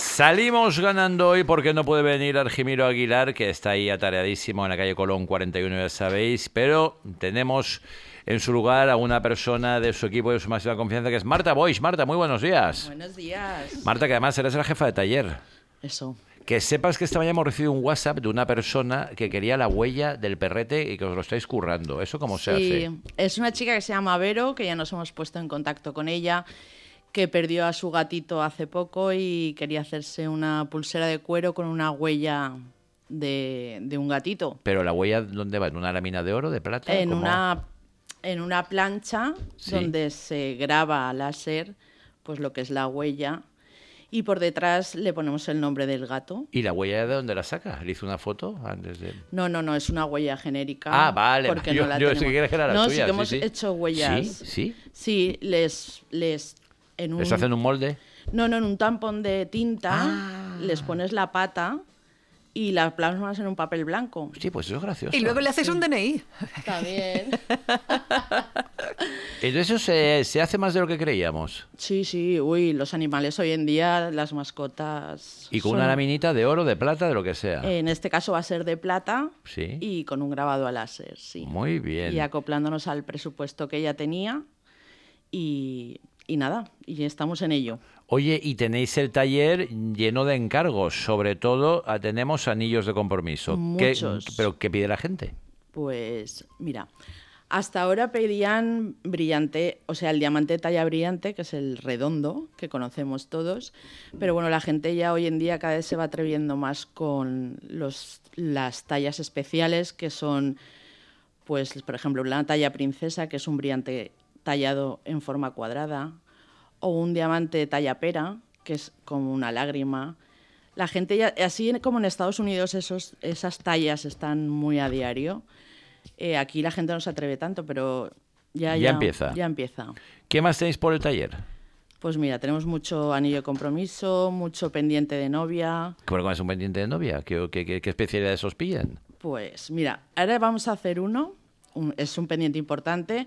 Salimos ganando hoy porque no puede venir Argimiro Aguilar, que está ahí atareadísimo en la calle Colón 41, ya sabéis, pero tenemos en su lugar a una persona de su equipo de su máxima confianza, que es Marta Boix. Marta, muy buenos días. Buenos días. Marta, que además eres la jefa de taller. Eso. Que sepas que esta mañana hemos recibido un WhatsApp de una persona que quería la huella del perrete y que os lo estáis currando. ¿Eso cómo se hace? Sí, es una chica que se llama Vero, que ya nos hemos puesto en contacto con ella, que perdió a su gatito hace poco y quería hacerse una pulsera de cuero con una huella de un gatito. ¿Pero la huella dónde va? ¿En una lámina de oro, de plata? En ¿Cómo? una plancha Sí. donde se graba a láser pues lo que es la huella y por detrás le ponemos el nombre del gato. ¿Y la huella de dónde la saca? ¿Le hizo una foto antes de...? No, es una huella genérica. Ah, vale. Porque Yo- no la yo tenemos. sí que creía que era la no, tuya, sí que sí, hemos sí. hecho huellas. ¿Sí? Sí, les en un ¿Les hacen un molde? No, en un tampón de tinta Ah. les pones la pata y la plasmas en un papel blanco. Sí, pues eso es gracioso. Y luego le haces un DNI. Está bien. Entonces eso se hace más de lo que creíamos. Sí, uy, los animales hoy en día, las mascotas. Y con son- una laminita de oro, de plata, de lo que sea. En este caso va a ser de plata Sí. y con un grabado a láser, sí. Muy bien. Y acoplándonos al presupuesto que ella tenía y nada, y estamos en ello. Oye, y tenéis el taller lleno de encargos. Sobre todo, tenemos anillos de compromiso. Muchos. ¿Pero qué pide la gente? Pues mira, hasta ahora pedían brillante, o sea, el diamante talla brillante, que es el redondo, que conocemos todos, pero bueno, la gente ya hoy en día cada vez se va atreviendo más con las tallas especiales, que son, pues, por ejemplo, una talla princesa, que es un brillante tallado en forma cuadrada, o un diamante talla pera, que es como una lágrima. La gente ya, así como en Estados Unidos esas tallas están muy a diario, aquí la gente no se atreve tanto, pero Ya empieza. Ya empieza. ¿Qué más tenéis por el taller? Pues mira, tenemos mucho anillo de compromiso, mucho pendiente de novia. ¿Cómo es un pendiente de novia? ¿Qué especialidades os pillan? Pues mira, ahora vamos a hacer es un pendiente importante,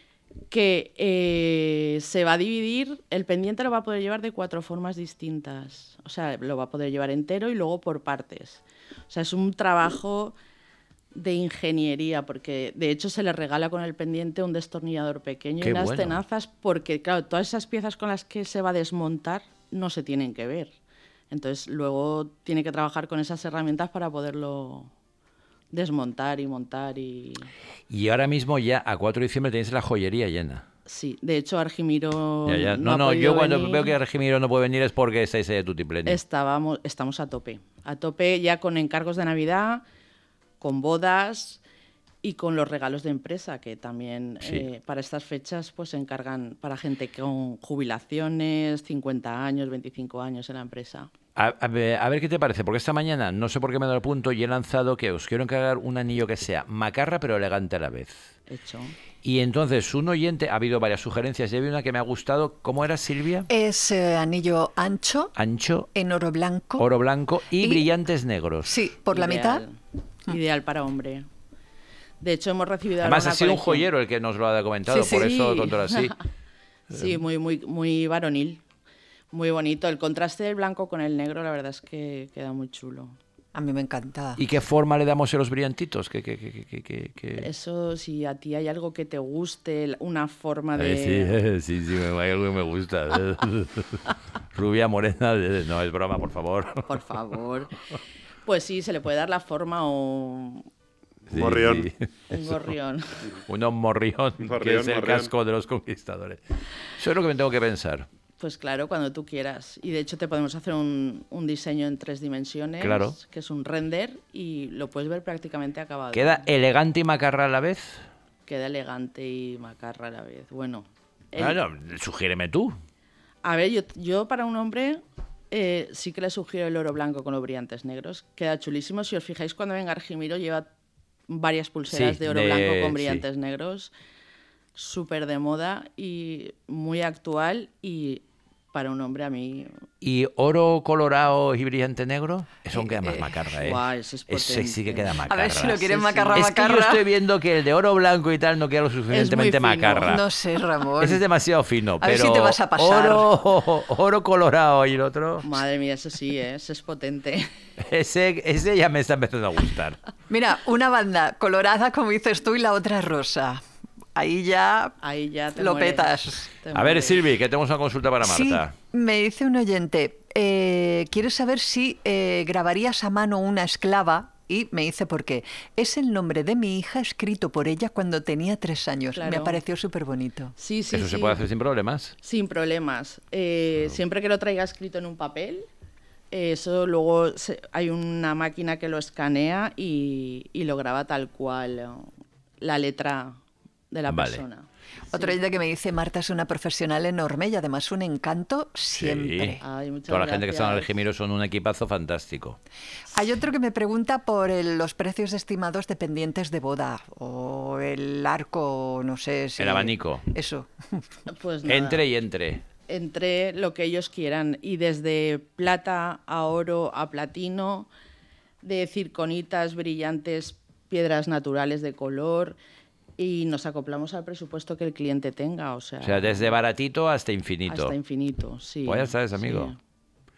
que se va a dividir, el pendiente lo va a poder llevar de 4 formas distintas. O sea, lo va a poder llevar entero y luego por partes. O sea, es un trabajo de ingeniería, porque de hecho se le regala con el pendiente un destornillador pequeño Qué y unas bueno. tenazas, porque claro, todas esas piezas con las que se va a desmontar no se tienen que ver. Entonces luego tiene que trabajar con esas herramientas para poderlo desmontar y montar y... Y ahora mismo ya a 4 de diciembre tenéis la joyería llena. Sí, de hecho Argimiro Ya. no ha No, podido yo cuando venir. veo que Argimiro no puede venir es porque estáis ahí de tutipleni. Estamos a tope ya con encargos de Navidad, con bodas y con los regalos de empresa, que también Sí. para estas fechas pues se encargan para gente con jubilaciones, 50 años, 25 años en la empresa. A ver qué te parece, porque esta mañana, no sé por qué me he dado el punto, y he lanzado que os quiero encargar un anillo que sea macarra pero elegante a la vez. Hecho. Y entonces un oyente, ha habido varias sugerencias, y había una que me ha gustado. ¿Cómo era, Silvia? Es anillo ancho, Ancho, en oro blanco. oro blanco y Y- brillantes negros. Sí, por la mitad. Ideal para hombre. De hecho, hemos recibido ahora Además ha una sido un colección. joyero el que nos lo ha comentado, Sí, por sí. eso tonto así. Sí, muy varonil. Muy bonito. El contraste del blanco con el negro, la verdad es que queda muy chulo. A mí me encanta. ¿Y qué forma le damos a los brillantitos? ¿Qué? Eso, si a ti hay algo que te guste, una forma Ay, de... sí, hay algo que me gusta. Rubia, morena, no, es broma, por favor. Por favor. Pues sí, se le puede dar la forma o Sí, Morrión. sí. un gorrión. Un morrión, que Morrión, es el morrión. casco de los conquistadores. Eso es lo que me tengo que pensar. Pues claro, cuando tú quieras. Y de hecho te podemos hacer un diseño en 3 dimensiones, Claro. que es un render, y lo puedes ver prácticamente acabado. ¿Queda elegante y macarra a la vez? Queda elegante y macarra a la vez. Bueno, Sugiéreme tú. a ver, yo para un hombre sí que le sugiero el oro blanco con los brillantes negros. Queda chulísimo. Si os fijáis, cuando venga Argimiro lleva varias pulseras Sí, de oro blanco con sí. brillantes negros. Súper de moda y muy actual y para un hombre a mí... ¿Y oro colorado y brillante negro? Eso aún queda más macarra, ¿eh? Guau, ese es Ese sí que potente. queda A macarra. ver si lo quieren Sí, sí. macarra, Es que yo macarra. estoy viendo que el de oro blanco y tal no queda lo suficientemente fino. macarra. No sé, Ramón. Ese es demasiado fino, A ver pero si te vas a pasar. oro colorado y el otro, Madre mía, ese sí, ese es potente. ese ya me está empezando a gustar. Mira, una banda colorada, como dices tú, y la otra rosa. Ahí ya Ahí ya te lo mueres. petas. Te A ver, mueres. Silvi, que tenemos una consulta para Sí, Marta. me dice un oyente, quiero saber si grabarías a mano una esclava, y me dice por qué. Es el nombre de mi hija escrito por ella cuando tenía 3 años. Me Claro. pareció súper bonito. Sí, sí, Eso sí. se puede hacer sin problemas. Sin problemas. Siempre que lo traiga escrito en un papel, eso luego hay una máquina que lo escanea y lo graba tal cual la letra de la Vale. persona. Otro oyente que me dice, Marta es una profesional enorme y además un encanto siempre. Sí. Ay, muchas Toda la gente que está en el gracias. Regimiro son un equipazo fantástico. Hay otro que me pregunta por los precios estimados de pendientes de boda o el arco, no sé si... El abanico. Eso. Pues nada. Entre. Entre lo que ellos quieran, y desde plata a oro a platino, de circonitas brillantes, piedras naturales de color, y nos acoplamos al presupuesto que el cliente tenga, O sea, desde baratito hasta infinito. hasta infinito, sí. Pues ya sabes, amigo. Sí.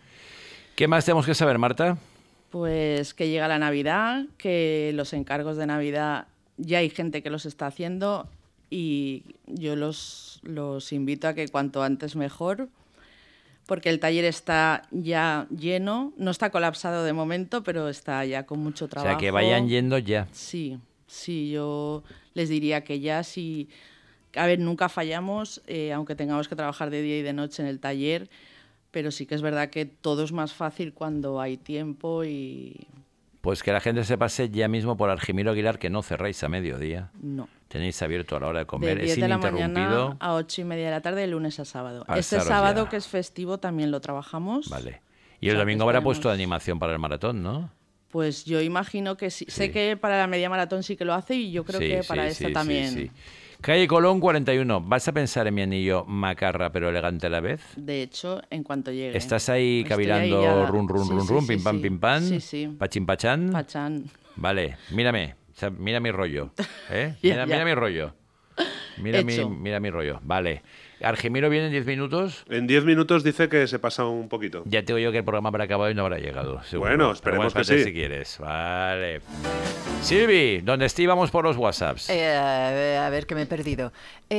¿Qué más tenemos que saber, Marta? Pues que llega la Navidad, que los encargos de Navidad ya hay gente que los está haciendo, y yo los invito a que cuanto antes mejor, porque el taller está ya lleno, no está colapsado de momento, pero está ya con mucho O trabajo. sea, que vayan yendo ya. Sí, sí, yo les diría que ya sí. A ver, nunca fallamos, aunque tengamos que trabajar de día y de noche en el taller, pero sí que es verdad que todo es más fácil cuando hay tiempo y Pues que la gente se pase ya mismo por Argimiro Aguilar, que no cerráis a mediodía. no. Tenéis abierto a la hora de De comer. 10 Es de la ininterrumpido. mañana a 8:30 de la tarde, de lunes a sábado. A Este estaros sábado, ya. que es festivo, también lo trabajamos. Vale. Y el O sea, domingo que habrá estaremos- puesto de animación para el maratón, ¿no? Pues yo imagino que sí. Sí. Sé que para la media maratón sí que lo hace, y yo creo Sí, que sí, para sí, esta sí, también. sí. Calle Colón 41. ¿Vas a pensar en mi anillo macarra pero elegante a la vez? De hecho, en cuanto llegue. ¿Estás ahí Estoy cavilando ya. run, run, Sí, run, sí, run, sí, pim, pam, sí. pim, pam? Sí, sí. Pachín, pachán. Pachán. Vale, mírame. O sea, mira mi rollo. ¿Eh? Ya, Mira, ya. mira mi rollo. Mira Hecho. mi rollo. Vale. Argimiro viene en 10 minutos. En 10 minutos dice que se pasa un poquito. Ya te digo yo que el programa habrá acabado y no habrá llegado. seguro. Bueno, Pero esperemos que espérate sí. si quieres. Vale. Silvi, ¿dónde estábamos por los WhatsApps? A ver, que me he perdido.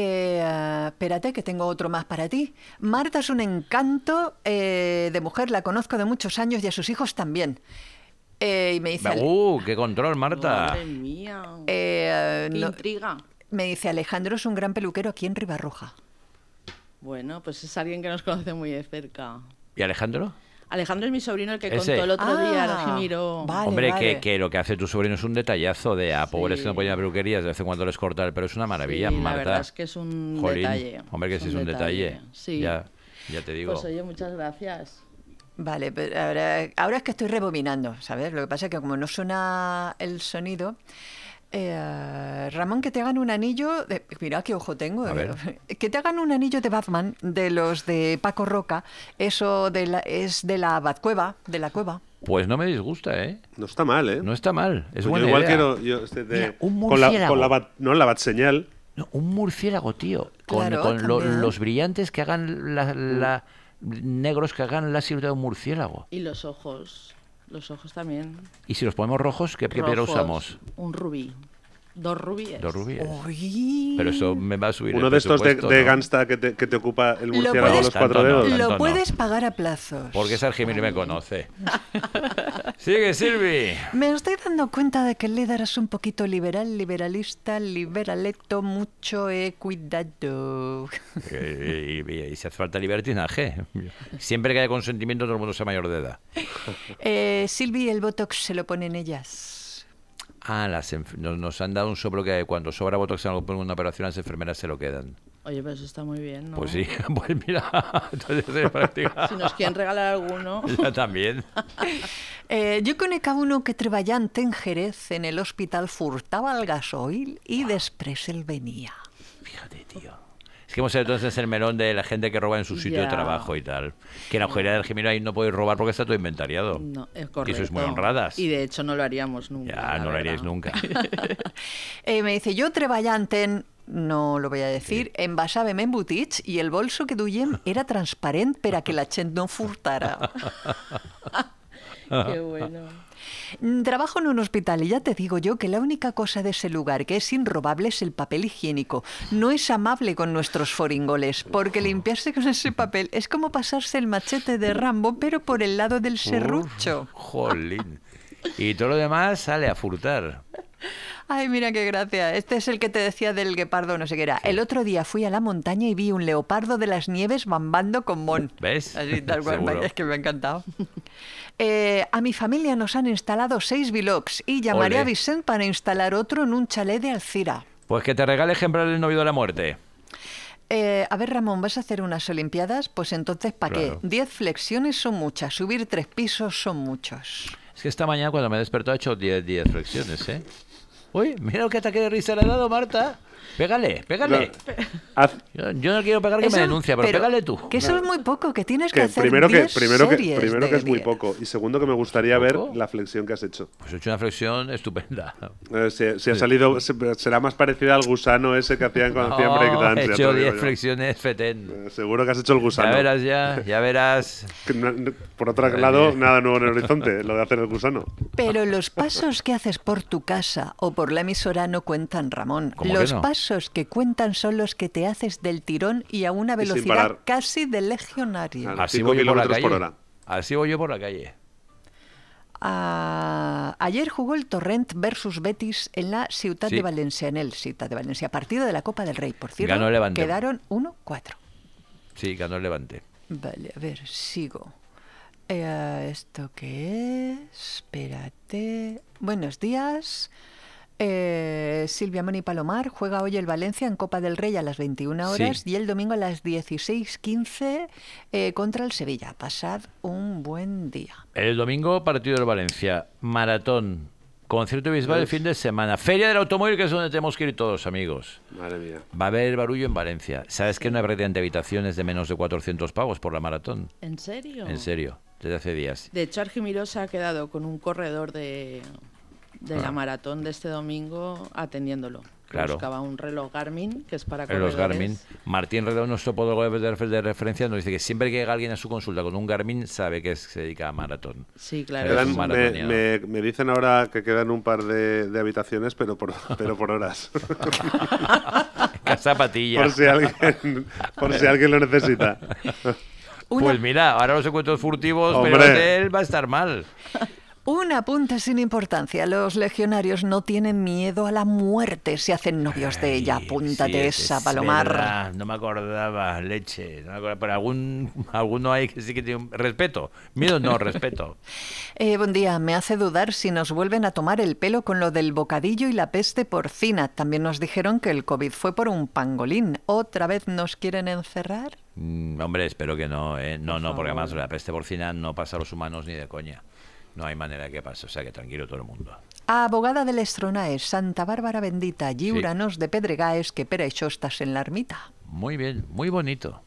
Espérate, que tengo otro más para ti. Marta es un encanto de mujer, la conozco de muchos años y a sus hijos también. Y me dice... ¡Qué control, Marta! Madre mía. qué Qué intriga. Me dice, Alejandro es un gran peluquero aquí en Ribarroja. Bueno, pues es alguien que nos conoce muy de cerca. ¿Y Alejandro? Alejandro es mi sobrino, el que Ese. contó el otro día, Ah, Argimiro. vale. Hombre, que lo que hace tu sobrino es un detallazo de a pobres Sí. que no pueden ir a peluquerías, de vez en cuando les corta el pelo, es una maravilla, Sí, Marta. la verdad es que es un Jolín, detalle. Hombre, que sí es un detalle. Sí. Ya te digo. Pues oye, muchas gracias. Vale, pero ahora es que estoy rebobinando, ¿sabes? Lo que pasa es que como no suena el sonido... Ramón, que te hagan un anillo... mira qué ojo tengo. A ver. Que te hagan un anillo de Batman, de los de Paco Roca. Eso es de la Batcueva, de la cueva. Pues no me disgusta, ¿eh? No está mal, ¿eh? No está mal. Es Pues yo buena igual idea. quiero... Mira, un con la murciélago. la batseñal. No, un murciélago, tío. Con, Claro, con también. los brillantes que hagan negros que hagan la silueta de un murciélago. Y los ojos también. Y si los ponemos rojos, ¿qué piedra Rojos. usamos? Un rubí. 2 rubíes. 2 rubíes. Uy. Pero eso me va a subir Uno el de estos de presupuesto, ¿no? Gangsta que te ocupa el Lo murciélago a puedes- los 4 Tanto no. dedos. Tanto Lo no. puedes pagar a plazos. Porque es Argimiro y me conoce. Sigue, Silvi. Me estoy dando cuenta de que el líder es un poquito liberal, liberalista, liberaleto, mucho cuidado. Y si hace falta libertinaje. Siempre que haya consentimiento, todo el mundo sea mayor de edad. Silvi, el Botox se lo ponen ellas. Nos han dado un soplo que cuando sobra botox en una operación, las enfermeras se lo quedan. Oye, pero eso está muy bien, ¿no? Pues sí, pues mira, entonces se practica. Si nos quieren regalar alguno. Ya también. Jo conec a uno que treballant en Jerez, en el hospital, furtava el gasoil i després el venia. Fíjate, tío. Es que hemos salido entonces el melón de la gente que roba en su sitio de Ya. trabajo y tal. Que en la hojonería del Jimeno ahí no podéis robar porque está todo inventariado. No, es Y correcto. sois muy honradas. Y de hecho no lo haríamos nunca. Ya, la no lo haríais verdad. nunca. Me dice, yo treballant en, no lo voy a decir, envasàvem en botits i el bolso que duiem era transparent per a que la gent no furtara. Qué bueno. Trabajo en un hospital y ya te digo yo que la única cosa de ese lugar que es inrobable es el papel higiénico. No es amable con nuestros foringoles, porque limpiarse con ese papel es como pasarse el machete de Rambo, pero por el lado del serrucho. Jolín. Y todo lo demás sale a furtar. Ay, mira qué gracia. Este es el que te decía del guepardo, no sé qué era. El otro día fui a la montaña y vi un leopardo de las nieves bambando con Mon. ¿Ves? Así, tal cual. Seguro. Es que me ha encantado. A mi familia nos han instalado 6 bilocs y llamaré Ole. a Vicent para instalar otro en un chalet de Alcira. Pues que te regale ejemplar del novio de la muerte. A ver, Ramón, ¿vas a hacer unas olimpiadas? Pues entonces, ¿para Claro. qué? 10 flexiones son muchas, subir 3 pisos son muchos. Es que esta mañana cuando me he despertado he hecho 10 flexiones, ¿eh? Uy, mira lo que ataque de risa le ha dado, Marta. Pégale, pégale. Haz- Yo no quiero pegar que me denuncia, pero pégale tú. Que eso es muy poco, que tienes que que hacer primero que 10 primero que series primero de que es muy 10. poco y segundo que me gustaría ver ¿Poco? la flexión que has hecho. Pues he hecho una flexión estupenda. Si ha salido será más parecida al gusano ese que hacían cuando hacían Oh, breakdance. he ya te hecho lo digo 10 yo. flexiones fetén. Seguro que has hecho el gusano. Ya verás ya verás. Que por otro lado, nada nuevo en el horizonte, lo de hacer el gusano. Pero los pasos que haces por tu casa o por la emisora no cuentan, Ramón. ¿Cómo que Los no? pasos que cuentan son los que te haces del tirón y a una sin velocidad parar. casi de legionario. Claro. Así 5 voy yo por la kilómetros calle. por hora. Así voy yo por la calle. Ayer jugó el Torrent versus Betis en la Ciutat Sí. de Valencia, en el Ciutat de Valencia, partido de la Copa del Rey, por cierto. Ganó el Levante. Quedaron 1-4. Sí, ganó el Levante. Vale, a ver, sigo. ¿Esto qué es? Espérate. Buenos días. Silvia Moni Palomar juega hoy el Valencia en Copa del Rey a las 21 horas Sí. y el domingo a las 16:15 contra el Sevilla. Pasad un buen día. El domingo, partido del Valencia. Maratón. Concierto Bisbal el fin de semana. Feria del Automóvil, que es donde tenemos que ir todos, amigos. Madre mía. Va a haber barullo en Valencia. ¿Sabes que no hay prácticamente habitaciones de menos de 400 pavos por la maratón? ¿En serio? En serio, desde hace días. De hecho, Argimiro se ha quedado con un corredor de la maratón de este domingo atendiéndolo. Claro. Buscaba un reloj Garmin, que es para En los corredores. Garmin. Martín Redón, nuestro podólogo de referencia, nos dice que siempre que llega alguien a su consulta con un Garmin, sabe que se dedica a maratón. Sí, Eres claro. un Quedan- maratoniano. me dicen ahora que quedan un par de habitaciones, pero por horas. Casa Patilla. por si alguien lo necesita. Pues mira, ahora los encuentros furtivos, Hombre. pero el hotel va a estar mal. Un apunte sin importancia. Los legionarios no tienen miedo a la muerte. Se hacen novios de ella. Ay, Apúntate sí, esa, es Palomar. verdad, no me acordaba, leche. No me acordaba, pero alguno hay que sí que tiene un respeto. Miedo no, respeto. Buen día. Me hace dudar si nos vuelven a tomar el pelo con lo del bocadillo y la peste porcina. También nos dijeron que el COVID fue por un pangolín. ¿Otra vez nos quieren encerrar? Hombre, espero que no. No, Por porque además favor. la peste porcina no pasa a los humanos ni de coña. No hay manera que pase, o sea que tranquilo todo el mundo. Abogada de l'Estronae, Santa Bárbara bendita, lliuranos de pedregaes que per això estàs en la ermita. Muy bien, muy bonito.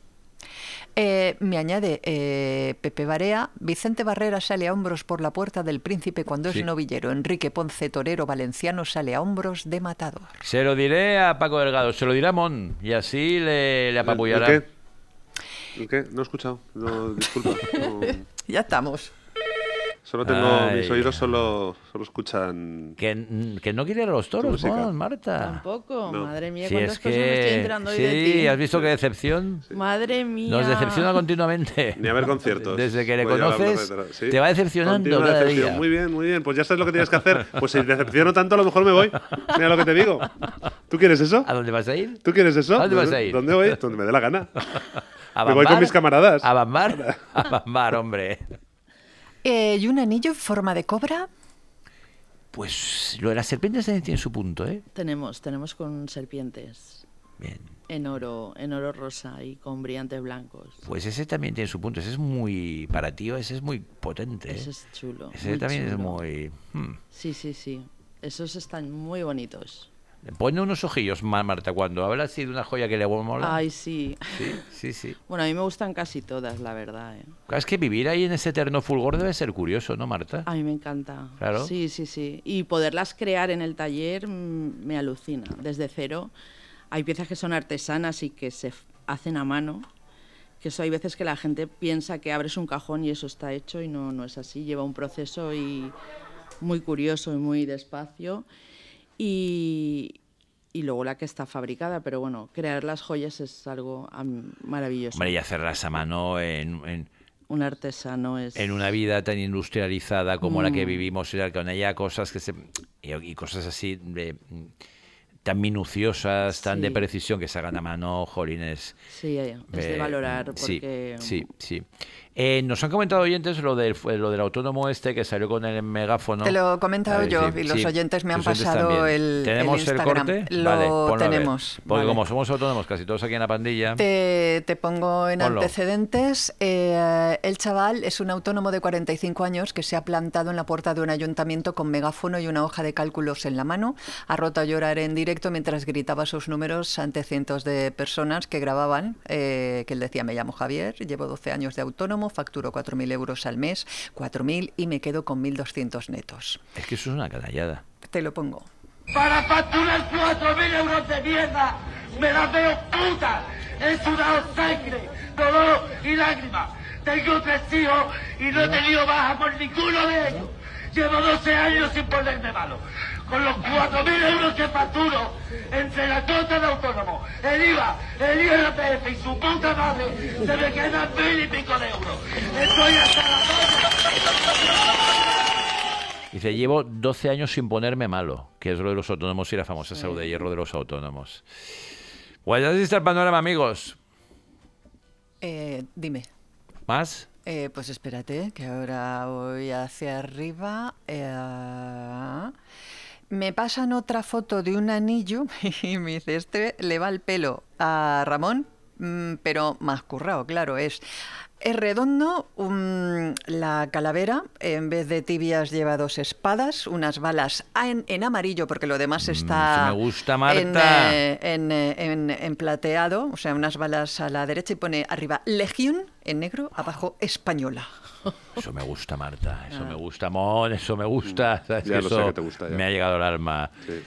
Me añade Pepe Barea, Vicente Barrera sale a hombros por la puerta del Príncipe cuando Sí. es novillero, Enrique Ponce Torero Valenciano sale a hombros de matador. Se lo diré a Paco Delgado, se lo diré a Mon, y así le apabullará. ¿El qué? ¿El qué? No he escuchado. No, disculpa. No. Ya estamos. Solo tengo. Ay. Mis oídos solo escuchan. Que no quiere ir a los toros, música. Mon, Marta. Tampoco. No. Madre mía, Si cuántas es cosas me estoy que... enterando hoy de ti. Sí, ¿has visto qué decepción? Madre mía. Nos decepciona continuamente. Ni a ver conciertos. Desde que le Voy a hablar conoces, de sí. te va decepcionando Continua cada decepción. día. Muy bien, muy bien. Pues ya sabes lo que tienes que hacer. Pues si decepciono tanto, a lo mejor me voy. Mira lo que te digo. ¿Tú quieres eso? ¿A dónde vas a ir? ¿Tú quieres eso? ¿A dónde vas a ir? ¿Dónde voy? Donde me dé la gana. ¿A Me voy con Bambar? mis camaradas. ¿A Bambar? A Bambar, hombre. ¿Y un anillo en forma de cobra? Pues lo de las serpientes también tiene su punto, ¿eh? Tenemos con serpientes Bien. en oro rosa y con brillantes blancos. Pues ese también tiene su punto. Ese es muy... Para ti, ese es muy potente. ¿eh? Ese es chulo. Ese muy también es chulo. muy... Sí. Esos están muy bonitos. Pone unos ojillos, Marta, cuando habla así de una joya que le mola. Ay, sí. Sí. Bueno, a mí me gustan casi todas, la verdad. Claro, es que vivir ahí en ese eterno fulgor debe ser curioso, ¿no, Marta? A mí me encanta. Claro. Sí. Y poderlas crear en el taller me alucina. Desde cero. Hay piezas que son artesanas y que se hacen a mano. Que eso hay veces que la gente piensa que abres un cajón y eso está hecho y no es así. Lleva un proceso y muy curioso y muy despacio. Y luego la que está fabricada, pero bueno, crear las joyas es algo maravilloso. Hombre, y hacerlas a mano Un artesano es... en una vida tan industrializada como la que vivimos, con ella cosas y cosas así tan minuciosas, tan de precisión, que se hagan a mano, jolines. Sí, es de valorar porque... Sí. Nos han comentado oyentes lo del autónomo que salió con el megáfono. Te lo he comentado yo y los oyentes me han pasado el ¿Tenemos el corte? Lo tenemos. Porque como somos autónomos, casi todos aquí en la pandilla... Te pongo en Ponlo. antecedentes. El chaval es un autónomo de 45 años que se ha plantado en la puerta de un ayuntamiento con megáfono y una hoja de cálculos en la mano. Ha roto a llorar en directo mientras gritaba sus números ante cientos de personas que grababan, que él decía: me llamo Javier, llevo 12 años de autónomo, facturo 4.000 euros al mes, 4.000 y me quedo con 1.200 netos. Es que eso es una canallada. Te lo pongo. Para facturar 4.000 euros de mierda, me la veo puta. He sudado sangre, dolor y lágrimas. Tengo 3 hijos y no he tenido baja por ninguno de ellos. Llevo 12 años sin ponerme malo. Con los 4.000 euros que facturo, entre la cuota de autónomo, el IVA, el IRPF y su puta madre, se me quedan 1.000 y pico de euros. Estoy hasta la Dice, llevo 12 años sin ponerme malo, que es lo de los autónomos y la famosa salud de hierro de los autónomos. Pues así está el panorama, amigos. Dime. ¿Más? Pues espérate, que ahora voy hacia arriba. Me pasan otra foto de un anillo y me dice, este le va el pelo a Ramón, pero más currado, claro, es redondo, la calavera, en vez de tibias lleva 2 espadas, unas balas en amarillo, porque lo demás está me gusta, Marta. en plateado, o sea, unas balas a la derecha y pone arriba Legión en negro, abajo Española. Eso me gusta, Marta, eso me gusta, Mon, eso me gusta. ¿Sabes? Ya que lo sé eso que te gusta, ya. me ha llegado al alma.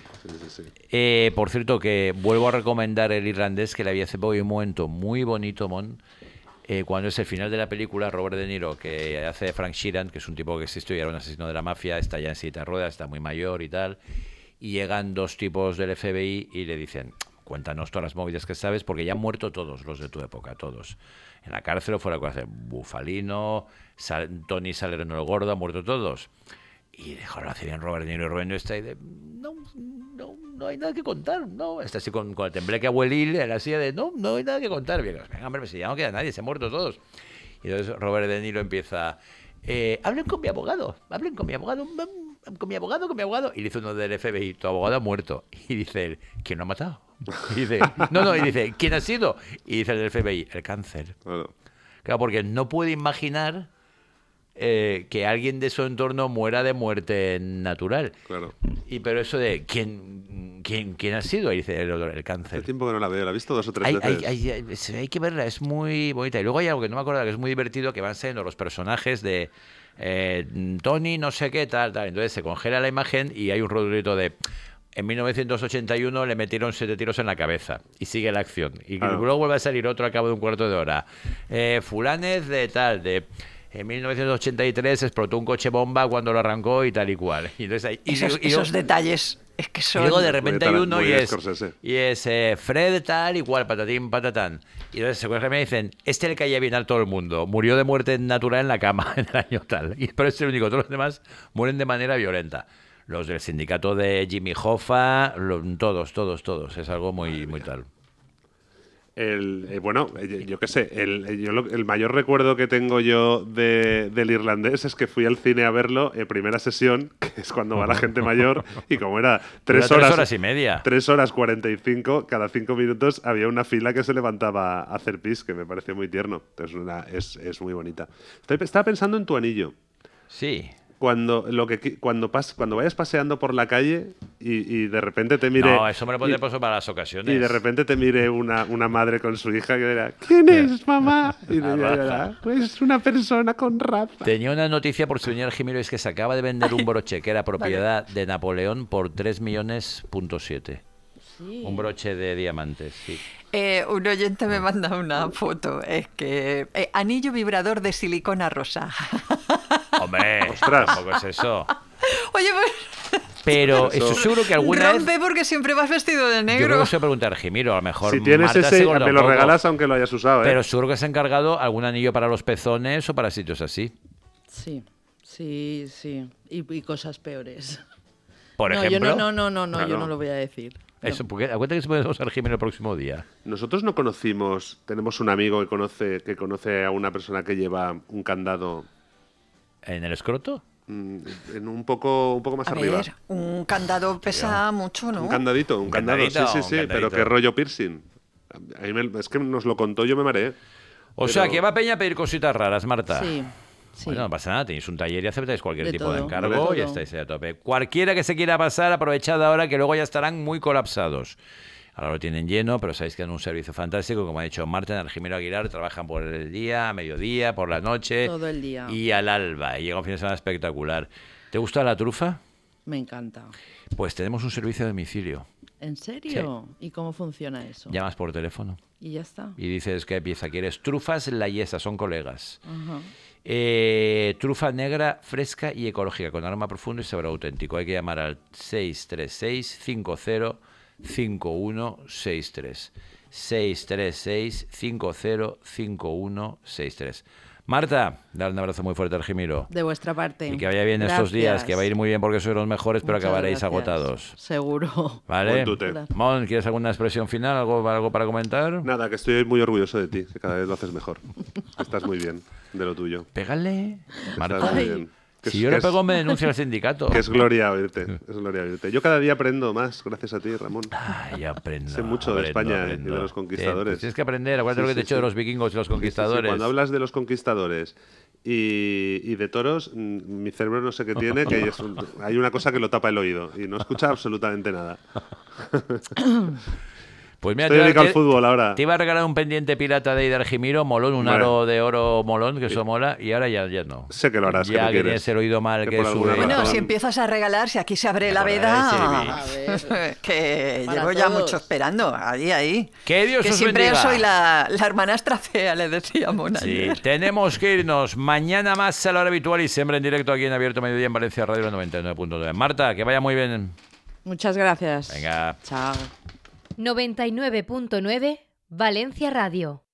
Sí. Por cierto, que vuelvo a recomendar el irlandés, que le había hace poco un momento muy bonito, Mon. Cuando es el final de la película, Robert De Niro, que hace de Frank Sheeran, que es un tipo que existió y era un asesino de la mafia, está ya en silla de ruedas, está muy mayor y tal, y llegan 2 tipos del FBI y le dicen, cuéntanos todas las movidas que sabes, porque ya han muerto todos los de tu época, todos. En la cárcel o fuera de la cárcel, Bufalino, Tony Salerno el Gordo, han muerto todos. Y dijo, lo hace bien Robert De Niro y Robert De Niro está ahí de, no hay nada que contar, no, está así con el tembleque abuelil, en la silla de, no hay nada que contar. Bien, venga, hombre, si ya no queda nadie, se han muerto todos. Y entonces Robert De Niro empieza, hablen con mi abogado, con mi abogado. Y dice uno del FBI, tu abogado ha muerto. Y dice él, ¿quién lo ha matado? Y dice, y dice, ¿quién ha sido? Y dice el del FBI, el cáncer. Claro, porque no puede imaginar que alguien de su entorno muera de muerte natural. Claro. Pero eso de ¿quién ha sido? Ahí dice el cáncer. Hace tiempo que no la veo, la he visto 2 o 3 veces. Hay que verla, es muy bonita. Y luego hay algo que no me acuerdo, que es muy divertido, que van saliendo los personajes de Tony no sé qué, tal. Entonces se congela la imagen y hay un rodilito de... En 1981 le metieron 7 tiros en la cabeza y sigue la acción. Y luego vuelve a salir otro al cabo de un cuarto de hora. Fulanes de tal, en 1983 explotó un coche bomba cuando lo arrancó y tal y cual. Y entonces esos detalles es que son... Y luego de repente hay uno y es Fred tal y cual, patatín, patatán. Y entonces se cogen y me dicen, este le caía bien a todo el mundo. Murió de muerte natural en la cama en el año tal. Pero es el único. Todos los demás mueren de manera violenta. Los del sindicato de Jimmy Hoffa, todos. Es algo muy tal. Yo qué sé, el mayor recuerdo que tengo yo del irlandés es que fui al cine a verlo en primera sesión, que es cuando va la gente mayor, y como era 3 horas y media. 3 horas 45, cada 5 minutos había una fila que se levantaba a hacer pis, que me pareció muy tierno. Entonces es muy bonita. Estaba pensando en tu anillo. Sí. cuando vayas paseando por la calle y de repente te mire... No, eso me lo pondré para las ocasiones. Y de repente te mire una madre con su hija que dirá, ¿quién es, mamá? Y te dirá, pues una persona con raza. Tenía una noticia por si venía Argimiro, es que se acaba de vender un broche que era propiedad de Napoleón por 3,7 millones. Sí. Un broche de diamantes, sí. Un oyente me manda una foto. Es que anillo vibrador de silicona rosa. Hombre, Ostras. tampoco es eso. Oye, pues Pero estoy seguro que alguna vez... rompe porque siempre vas vestido de Yo negro. creo que se pregunta a Argimiro, a lo mejor Si tienes Marta se ese, gorda me un lo poco, regalas aunque lo hayas usado, ¿eh? Pero seguro que se ha encargado algún anillo para los pezones o para sitios así. Sí. Y cosas peores. Por No, ejemplo... yo no, Claro. yo no lo voy a decir. No. Eso, porque acuérdate que se podemos a Argimiro el próximo día. Nosotros no conocimos, tenemos un amigo que conoce a una persona que lleva un candado ¿En el escroto? en un poco más A arriba. ver, un candado pesa mucho, ¿no? Un candadito, un candado, candadito, sí, un pero candadito. qué rollo piercing. Es que nos lo contó, yo me mareé. O sea, que va Peña a pedir cositas raras, Marta. Sí. Bueno, no pasa nada, tenéis un taller y aceptáis cualquier De tipo de todo, encargo de y todo. estáis ahí a tope. Cualquiera que se quiera pasar, aprovechad ahora que luego ya estarán muy colapsados. Ahora lo tienen lleno, pero sabéis que dan un servicio fantástico, como ha dicho Marta, en Argimiro Aguilar, trabajan por el día, a mediodía, por la noche. Todo el día. Y al alba, y llega un fin de semana espectacular. ¿Te gusta la trufa? Me encanta. Pues tenemos un servicio de domicilio. ¿En serio? ¿Y cómo funciona eso? Llamas por teléfono Y ya está. y dices qué pieza quieres. Trufas La Yesa, son colegas. Ajá. Trufa negra, fresca y ecológica, con aroma profundo y sabor auténtico. Hay que llamar al 636-50-5163. 636-50-5163. Marta, dale un abrazo muy fuerte a Argimiro. De vuestra parte. Y que vaya bien estos días, que va a ir muy bien porque sois los mejores, pero Muchas acabaréis gracias. agotados. Seguro. ¿Vale? Buen tute. Gracias. Mon, ¿quieres alguna expresión final? ¿Algo para comentar? Nada, que estoy muy orgulloso de ti, que cada vez lo haces mejor. Estás muy bien de lo tuyo. Pégale, Estás Marta. muy Ay. bien. Que Si es- yo que le es- pego, me denuncia al sindicato. Que es gloria oírte, es gloria oírte. Yo cada día aprendo más, gracias a ti, Ramón. Ay, aprendo. Sé mucho de España y de los conquistadores. Pues tienes que aprender, acuérdate lo que te he dicho de los vikingos y los Sí, sí, sí. conquistadores. Cuando hablas de los conquistadores y de toros, mi cerebro no sé qué tiene, que hay una cosa que lo tapa el oído y no escucha absolutamente nada. Pues mira, Estoy te, dedicado al te- fútbol ahora. te iba a regalar un pendiente pirata de Argimiro, molón, un Hombre. aro de oro molón, que eso mola, y ahora ya no. Sé que lo harás, que Ya no que quieres. tienes el oído mal, Que que por alguna sube. Bueno, razón. si empiezas a regalar, si aquí se abre la Acordaré, veda, A ver. que Para llevo ya todos. mucho esperando, ahí. Que Dios Que os siempre bendiga. soy la hermanastra fea, le decíamos Sí, ayer. tenemos que irnos. Mañana más a la hora habitual y siempre en directo aquí en Abierto Mediodía en Valencia Radio 99.9. Marta, que vaya muy bien. Muchas gracias. Venga. Chao. 99.9 Valencia Radio.